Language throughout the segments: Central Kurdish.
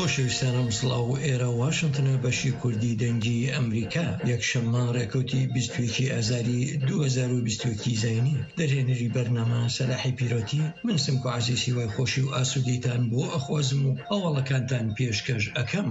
خۆشەویستانم سڵاو و ئێرە واشنتنە بەشی کوردی دەنگی ئەمریکا یەکشەممە ڕێکەوتی 21 ئازاری 2021 زینی دەرهێنەری بەرنامە سەلاحی پیرۆتی من سمکو عەزیزی وای خۆشی و ئاسوودەیتان بۆ ئەخوازم و هەواڵەکانتان پێشکەش ئەکەم.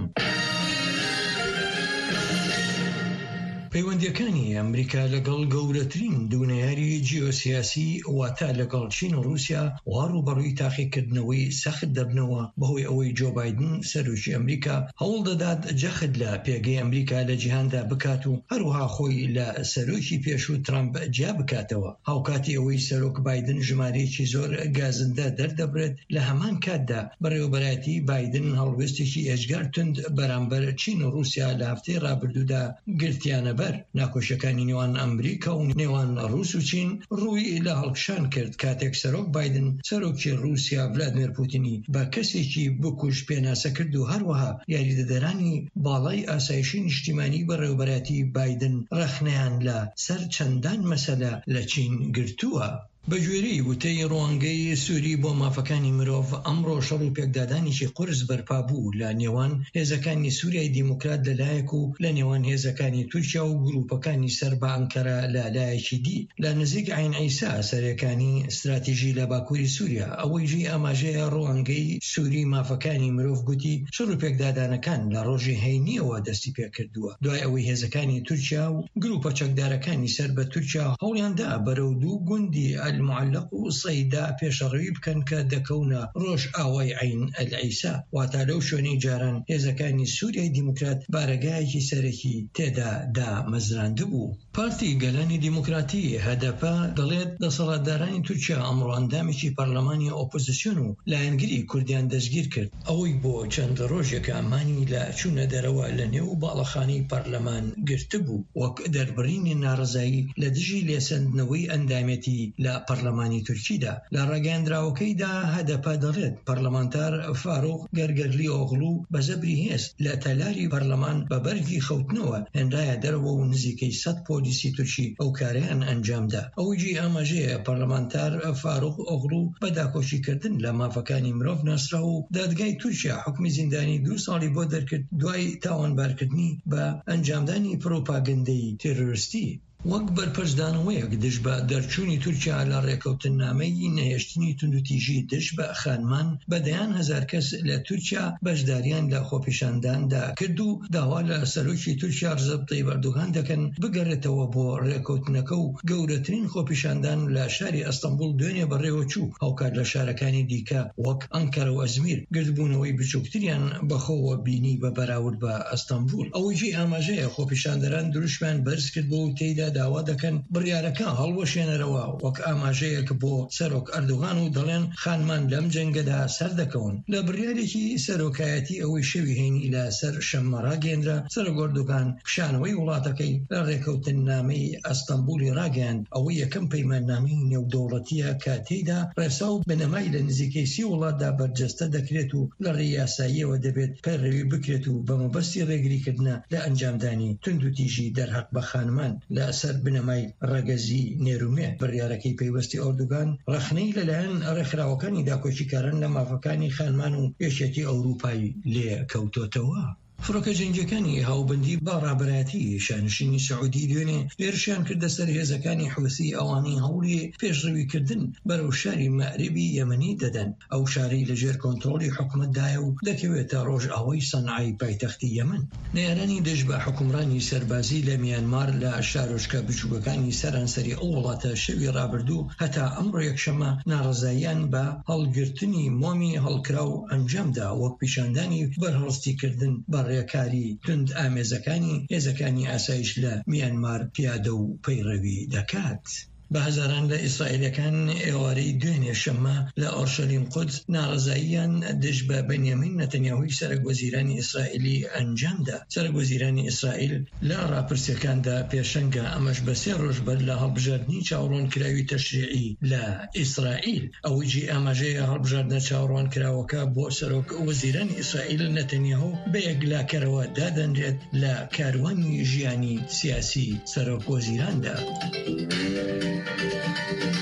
پەیوەندیەکانی ئەمریکا لەگەڵ گەورەترین دوونەیاری جیۆسیاسی واتە لەگەڵ چین و رووسیا وا ڕوبەڕووی تاقیکردنەوەی سەخت دەبنەوە بەهۆی ئەوەی جۆ بایدن سەرۆکی ئەمریکا هەوڵ دەدات جەخت لە پێگەی ئەمریکا لە جیهاندا بکات و هەروەها خۆی لە سەرۆکی پێشوو ترامپ جیا بکاتەوە. هاوکاتی ئەوەی سەرۆک بایدن ژمارەیەکی زۆر گازندە دەردەبرێت لە هەمان کاتدا بەڕێوەبەرایەتی بایدن هەڵوێستێکی ئێجگار تند بەرامبەر چین و رووسیا لە هەفتەی ڕابردوودا گرتیانە ناکۆشەکانی نێوان ئەمریکا و نێوان ڕووس و چین ڕووی لە هەڵکشان کرد کاتێک سەرۆک بایدن سەرۆکی رووسیا ڤلادیمیر پوتینی بە کەسێکی بکوژ پێناسە کرد و هەروەها یاریدەدەرانی باڵای ئاسایشی نیشتیمانی بەڕێوەبەرایەتی بایدن ڕەخنەیان لە سەر چەندان مەسەلە لە چین گرتووە. بەگوێرەی وتەی ڕوانگەی سووری بۆ مافەکانی مرۆڤ ئەمڕۆ شەڕ و پێکدادانێکی قورس بەرپا بوو لە نێوان هێزەکانی سووریای دیموکرات لەلایەک و لە نێوان هێزەکانی تورکیا و گروپەکانی سەر بە ئەنکەرە لە لایەکی دی لە نزیک عین عیسا سەرەکانی استراتیژی لە باکووری سووریا. ئەوەی ژی ئاماژەیە ڕوانگەی سووری مافەکانی مرۆڤ گوتی شەڕ و پێکدادانەکان لە ڕۆژی هەینیەوە دەستی پێکردووە دوای ئەوەی هێزەکانی تورکیا و گروپە چەکدارەکانی سەر بە تورکیا هەوڵیاندا بەرەو دوو گوندی المعلق و سەیدا پێشەڕەوی بکەن کە دەکەونە ڕۆژ ئاوای عین ئەلعیسا واتە لەو شوێنەی جاران هێزەکانی سووریای دیموکرات بارەگایەکی سەرەکی تێدا دامەزراند بوو. پارتی گەلانی دیموکراتی هەدەپە دەڵێت دەسەڵاتدارانی تورکیا ئەمڕۆ ئەندامێکی پەرلەمانی ئۆپۆزیسیۆن و لایەنگری کوردیان دەستگیر کرد ئەوەی بۆ چەند ڕۆژێک ئەمانی لە چوونە دەرەوە لە نێو باڵەخانەی پەرلەمان گرتبوو وەک دەربڕینی ناڕزایی لە دژی لێسەندنەوەی ئەندامێتی لە پەرلەمانی تورکیدا. لە ڕاگەاندراوەکەیدا هەدەپە دەڵێت پەرلەمانتار فاروق گەرگەرلی ئۆغڵو بە زەبری هێست لە تەلاری پەرلەمان بە بەرگی خەوتنەوە هێنرایە دەرەوە و نزیکەی 100 پۆلیسی تورکی ئەو کارەیان ئەنجامدا. ئەوەی ئاماژەیە پەرلەمانتار فاروق ئۆغڵو بە داکۆشیکردن لە مافەکانی مرۆڤ ناسرا و دادگای تورکیا حکمی زیندانی 2 ساڵی بۆ دەرکرد دوای تاوانبارکردنی بە ئەنجامدانی پرۆپاگەندەی تێرۆریستی. وەک بەرپرسدانەوەیەک دژ بە دەرچوونی تورکیا لە ڕێکەوتنامەی نەهێشتنی توندوتیژی دژ بە خانمان بەدەیان هەزار کەس لە تورکیا بەشداریان لە خۆپیشانداندا کرد و داوا لە سەرۆکی تورکیا ڕزەب تەیب ئەردۆغان دەکەن بگەڕێتەوە بۆ ڕێکەوتنەکە و گەورەترین خۆپیشاندان لە شاری ئەستەمبول دوێنێ بەڕێوە چوو هاوکات لە شارەکانی دیکە وەک ئەنکەرە و ئەزمیر گردبوونەوەی بچووکتریان بەخۆوە بینی بە بەراورد بە ئەستەمبول. ئەوەی ئاماژەیە خۆپیشاندەران دروشمان بەرز کرد بۆ و تێیدا داوا دەکەن بڕیارەکە هەڵوەشێنەرەوە وەک ئاماژەیەک بۆ سەرۆک ئەردۆغان و دەڵێن خانمان لەم جەنگەدا سەردەکەون. لە بڕیارێکی سەرۆکایەتی ئەوەی شەوی هێنی لە سەر شەممە ڕاگەیەندرا سەرۆک ئەردۆغان پیشانەوەی وڵاتەکەی لە ڕێکەوتنامەی ئەستەمبولی ڕاگەیاند. ئەوەی یەکەم پەیماننامەی نێودەوڵەتیە کە تێیدا ڕێسا و بنەمای لە نزیکەی 30 وڵاتدا بەرجەستە دەکرێت و لە ڕێیاساییەوە دەبێت پەیڕەوی بکرێت و بە مەبەستی ڕێگریکردنە لە ئەنجامدانی توندوتیژی دەرهەق بە خانمان لە سەر بنەمای ڕەگەزی نێرومێ. بڕیارەکەی پەیوەستی ئەردۆغان ڕەخنەی لەلایەن ڕێکخراوەکانی داکۆچیکاران لە مافەکانی خانمان و یەکێتی ئەوروپای لێ کەوتۆتەوە. فڕۆکە جەنگەکانی هاوبەندی با ڕابەرایەتی شانشینی سعودی دوێنێ هێرشیان کردە سەر هێزەکانی حوسی ئەوانەی هەوڵی پێشڕەویکردن بەرەو شاری مەعربی یەمەنی دەدەن. ئەو شاری لەژێر کۆنتڕۆلی حکومەتدایە و دەکەوێتە ڕۆژئاوای سەنعای پایتەختی یەمەن. نێرانی دژ بە حکومڕانی سەربازی لە میانمار لە شارۆچکە بچووکەکانی سەرانسەری ئەو وڵاتە شەوی ڕابردوو هەتا ئەمڕۆ یەکشەمە ناڕەزاییان بە هەڵگرتنی مۆمی هەڵکراو ئەنجامدا وەک پیشاندانی بەرهەڵستیکردن ڕێکاری تند ئامێزەکانی هێزەکانی ئاسایش لە میانمار پیادە و پەیڕەوی دەکات. بە هەزاران لە ئیسرائیلەکان ئێوارەی دوێنێ شەممە لە ئۆرشەلیم قودس ناڕەزاییان دژ بە بەنیامین نەتەنیاهوی سەرۆکوەزیرانی ئیسرائیلی ئەنجامدا. سەرۆکوەزیرانی ئیسرائیل لە ڕاپرسیەکاندا پێشەنگە ئەمەش بە 3 ڕۆژ بەر لە هەڵبژاردننی چاوەڕوانکراوی تەشریعی لە ئیسرائیل. ئەوەی ئاماژەیە هەڵبژاردنە چاوەڕوانکراوەکە بۆ سەرۆکوەزیرانی ئیسرائیل نەتەنیاهو بە یەکلاکەرەوە دادەنرێت لە کاروانی ژیانی سیاسی سەرۆکوەزیراندا.